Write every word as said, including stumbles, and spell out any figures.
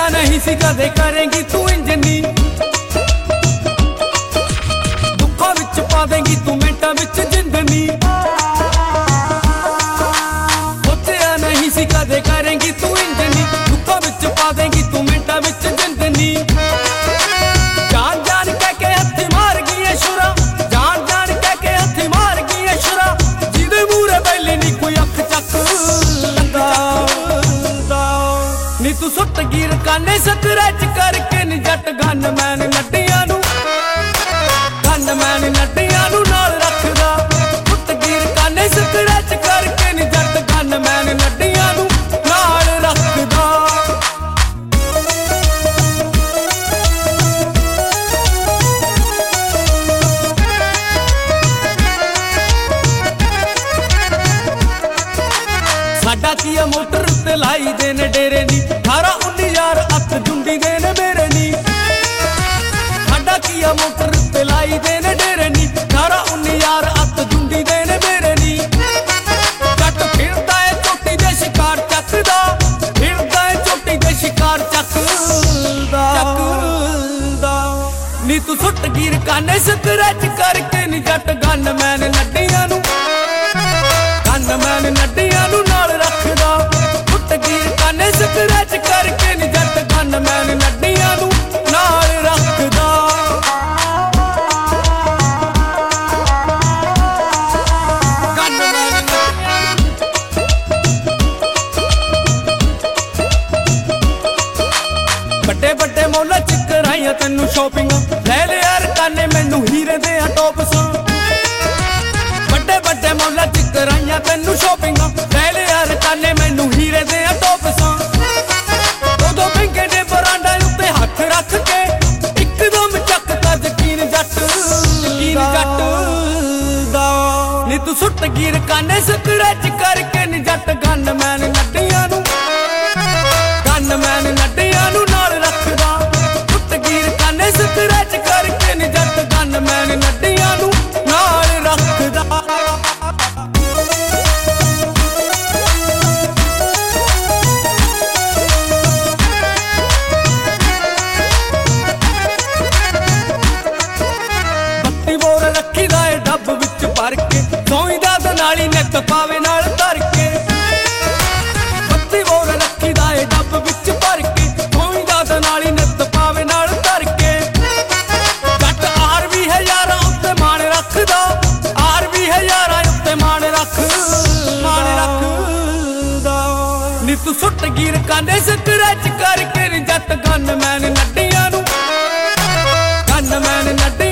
ਸੋਚਿਆ ਨਹੀਂ ਸੀ ਕਦੇ ਕਰੇਂਗੀ ਤੂੰ ਇੰਜਨੀ, ਦੁੱਖਾਂ ਵਿੱਚ ਪਾ ਦੇਂਗੀ ਤੂੰ ਮਿੰਟਾਂ ਵਿੱਚ ਜਿੰਦਨੀ। ਸੋਚਿਆ ਨਹੀਂ ਸੀ ਕਦੇ ਕਰੇਂਗੀ ਤੂੰ ਇੰਜਨੀ, ਦੁੱਖਾਂ ਵਿੱਚ ਪਾ ਦੇਂਗੀ ਤੂੰ ਮਿੰਟਾਂ ਵਿੱਚ ਜਿੰਦਨੀ। ਜਾਨ ਜਾਨ ਕਹਿ ਕੇ ਹੱਥੀ ਮਾਰ ਗਈ ਸ਼ੁਰਾ, ਜਾਨ ਜਾਨ ਕਹਿ ਕੇ ਹੱਥੀ ਮਾਰ ਗਈ ਸ਼ੁਰਾ, ਜਿਹਦੇ ਮੂਹਰੇ ਬੈਲੀ ਨੀ ਕੋਈ ਅੱਖ ਚੱਕਦਾ। ਨੀ ਤੂੰ ਸੁੱਟ ਗੀਰ ਕਾਨੇ ਸਕਰੈਚ ਕਰਕੇ ਨੀ ਜੱਟ ਗਨ ਮੈਨ ਨੱਡੀਆਂ ਨੂੰ, ਗਨ ਮੈਨ ਨੱਡੀਆਂ ਨੂੰ ਨਾਲ ਰੱਖਦਾ। ਸੁੱਟ ਗੀਰ ਕਾਨੇ ਸਕਰੈਚ ਕਰਕੇ ਨੀ ਜੱਟ ਗਨ ਮੈਨ ਨੱਡੀਆਂ ਨੂੰ ਨਾਲ ਰੱਖਦਾ। ਸਾਡਾ ਕੀ ਆ ਮੋਟਰ ਤੇ ਲਾਈ ਦੇ ਨੇ ਡੇਰੇ ਨੀ, ਅਠਾਰਾਂ ਉੱਨੀ ਯਾਰ ਅੱਤ ਜੁੰਡੀ ਦੇ ਨੇ ਮੇਰੇ ਨੀ। ਸਾਡਾ ਕੀ ਆ ਮੋਟਰ ਤੇ ਲਾਈ ਦੇ ਨੇ ਡੇਰੇ ਨੀ, ਅਠਾਰਾਂ ਉੱਨੀ ਯਾਰ ਅੱਤ ਜੁੰਡੀ ਦੇ ਨੇ ਮੇਰੇ ਨੀ। ਜੱਟ ਫਿਰਦਾ ਏ ਚੋਟੀ ਦੇ ਸ਼ਿਕਾਰ ਚੱਕਦਾ, ਫਿਰਦਾ ਏ ਚੋਟੀ ਦੇ ਸ਼ਿਕਾਰ ਚੱਕਦਾ। ਨੀ ਤੂੰ ਸੁੱਟ ਗੀਰ ਕਾਨੇ ਸਕਰੈਚ ਕਰਕੇ ਨੀ ਜੱਟ ਗਨ ਮੈਨ ਨੱਡੀਆਂ ਨੂੰ, ਗਨ ਮੈਨ ਨੱਡੀਆਂ ਨੂੰ ਨਾਲ ਰੱਖਦਾ। ਸੁੱਟ ਗੀਰ ਕਾਨੇ ਸਕਰੈਚ ਕਰਕੇ ਨੀ ਜੱਟ ਗਨ ਮੈਨ ਨੱਡੀਆਂ ਨੂੰ ਨਾਲ ਰੱਖਦਾ। ਗਨ ਮੈਨ ਵੱਡੇ ਵੱਡੇ ਮੌਲਾ ਚ ਕਰਾਈਆਂ ਤੈਨੂੰ ਸ਼ੋਪਿੰਗ, ਲੈ ਲੈ ਯਾਰ ਕਾਨੇ ਮੈਨੂੰ ਹੀਰੇ ਦੇ ਆ ਟੋਪਸ। ਵੱਡੇ ਵੱਡੇ ਮੌਲਾ ਚ ਕਰਾਈਆਂ ਤੈਨੂੰ ਸ਼ੋਪਿੰਗ, ਲੈ ਲੈ ਯਾਰ ਕਾਨੇ ਮੈਨੂੰ ਹੀਰੇ ਦੇ ਆ ਟੋਪਸਾਂ। ਉਦੋਂ ਮਹਿੰਗੇ ਦੇ ਬਰਾਂਡਾਂ ਉੱਤੇ ਹੱਥ ਰੱਖ ਕੇ ਇੱਕਦਮ ਚੱਕਦਾ ਯਕੀਨ ਜੱਟ, ਯਕੀਨ ਜੱਟ ਦਾ। ਨੀ ਤੂੰ ਸੁੱਟ ਗੀਰ ਕਾਨੇ ਸਕਰੈਚ ਕਰਕੇ ਨੀ ਜੱਟ ਗਨ ਮੈਨ ਨੱਡੀਆਂ ਨੂੰ, ਗਨ ਮੈਨ ਨੱਡੀਆਂ ਨੂੰ ਨਾਲ ਰੱਖਦਾ। ਸੁੱਟ ਗੀਰ ਕਾਨੇ ਸਕਰੈਚ ਕਰਕੇ ਨੀ ਜੱਟ ਗਨ ਮੈਨ ਨੱਡੀਆਂ ਨੂੰ ਨਾਲ ਰੱਖਦਾ। ਬੱਤੀ ਬੋਰ ਰੱਖੀ ਦਾ ਏ ਡੱਬ ਵਿੱਚ ਭਰ ਕੇ, ਸੌਂਦਾ ਦਨਾਲੀ ਨਿੱਤ ਪਾਵੇ ਨਾਲ ਧਰ ਕੇ। ਬੱਤੀ ਬੋਰ ਰੱਖੀ ਦਾ ਏ ਡੱਬ ਵਿੱਚ ਭਰ ਕੇ, ਸੌਂਦਾ ਦਨਾਲੀ ਨਿੱਤ ਪਾਵੇ ਨਾਲ ਧਰ ਕੇ। ਜੱਟ ਆਰ ਵੀ ਹੈ ਯਾਰਾਂ ਉੱਤੇ ਮਾਣ ਰੱਖਦਾ, ਆਰ ਵੀ ਹੈ ਯਾਰਾਂ ਉੱਤੇ ਮਾਣ ਰੱਖ, ਮਾਣ ਰੱਖਦਾ। ਨੀ ਤੂੰ ਸੁੱਟ ਗੀਰ ਕਾਨੇ ਸਕਰੈਚ ਕਰਕੇ ਨੀ ਜੱਟ ਗਨ ਮੈਨ ਨੱਡੀਆਂ ਨੂੰ, ਗਨ ਮੈਨ ਨੱਡੀ